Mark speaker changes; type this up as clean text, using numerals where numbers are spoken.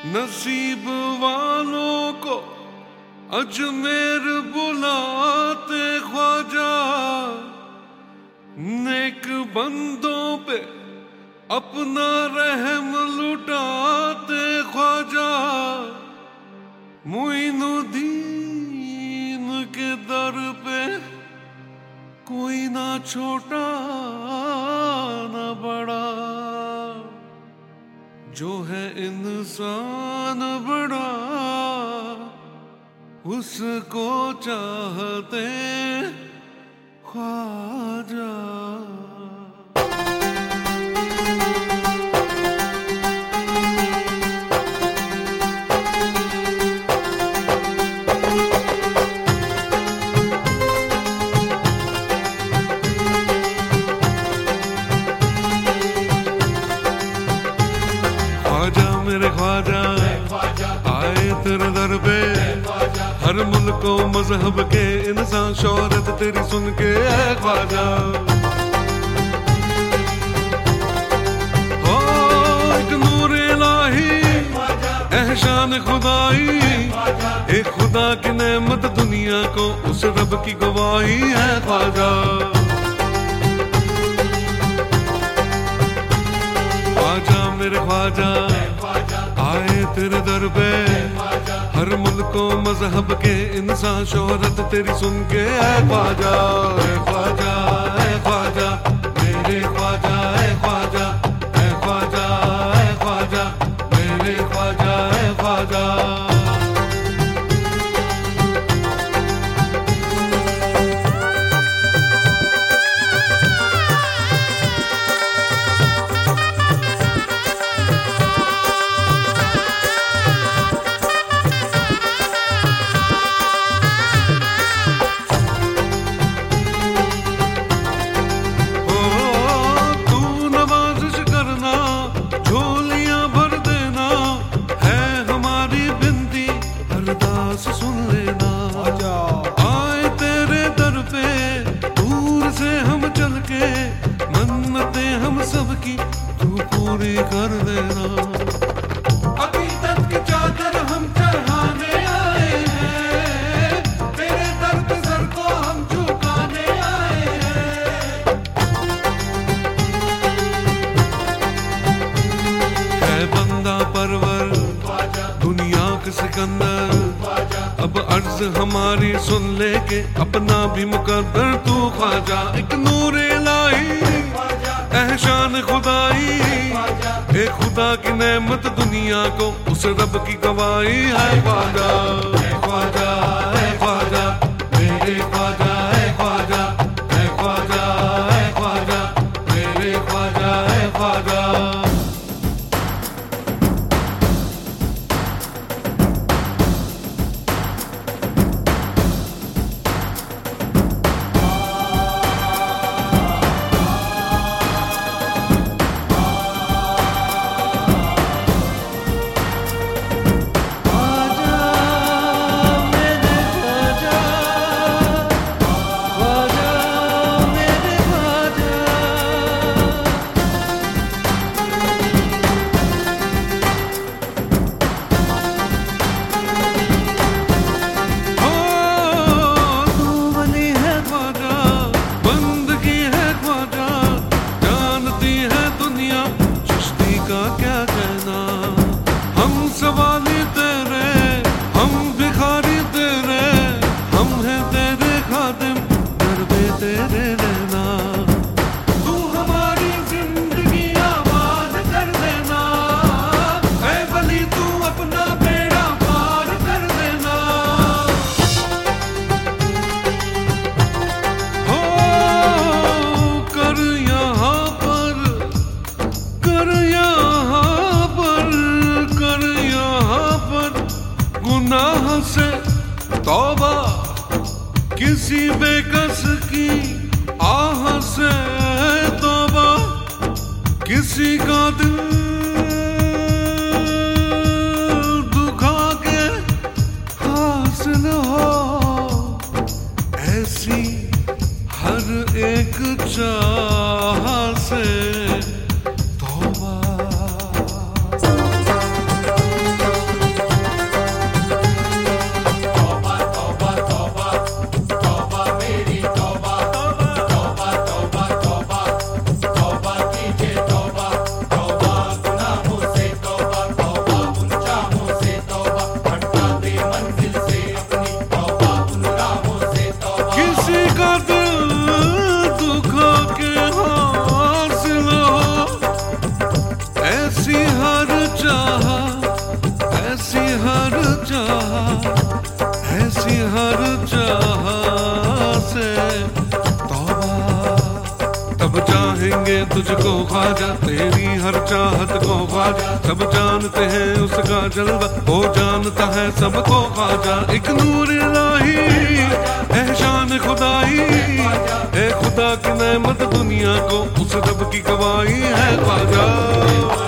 Speaker 1: नसीब वालों को अजमेर बुलाते ख्वाजा, नेक बंदों पे अपना रहम लुटाते ख्वाजा। मुइनुद्दीन के दर पे कोई ना छोटा ना बड़ा, जो है इंसान बड़ा उसको चाहते ख्वाजा। मेरे ख्वाजा आए तेरे दर पे, हर मुल्क को मजहब के इंसान शोहरत तेरी सुन के है ख्वाजा। हो एक नूर इलाही एहसान खुदाई, एक खुदा की नेमत दुनिया को उस रब की गवाही है ख्वाजा। ख्वाजा मेरे ख्वाजा आए तेरे दर पे, हर मुल्क को मजहब के इंसान शोहरत तेरी सुन के है ख्वाजा। ख्वाजा ख्वाजा मेरे ख्वाजा ख्वाजा ख्वाजा ख्वाजा मेरे ख्वाजा ख्वाजा। सुन लेना आए तेरे दर पे, दूर से हम चल के मन्नतें हम सबकी तू पूरी कर देना। अकीदत की चादर हम चढ़ाने आए हैं, तेरे दर पे सर को हम झुकाने आए हैं। है बंदा परवर दुनिया के सिकंदर, अब अर्ज हमारी सुन ले के अपना भी मुकद्दर तू ख्वाजा। एक नूर इलाही एहसान खुदाई, एक खुदा की नेमत दुनिया को उस रब की गवाही है ख्वाजा। ख्वाजा ख्वाजा मेरे ख्वाजा ख्वाजा ख्वाजा ख्वाजा मेरे ख्वाजा ख्वाजा। सवाली तेरे हम भिखारी तेरे, हम हैं तेरे खादिम दर्दे तेरे लेना। तू हमारी जिंदगी आबाद कर देना, ऐ वली तू अपना बेड़ा पार कर देना। हो कर यहाँ पर कर यहाँ पर कर यहाँ पर गुनाह से तौबा, किसी बेकस की आह से तौबा, किसी का दिल दुखा के हासिल हो ऐसी हर एक चाह से तौबा। तुझको ख्वाजा, तेरी हर चाहत को ख्वाजा, सब जानते हैं उसका जलवा, वो जानता है सबको ख्वाजा। एक नूर इलाही है शान खुदाई, है खुदा की नेमत दुनिया को, उस रब की गवाही है ख्वाजा।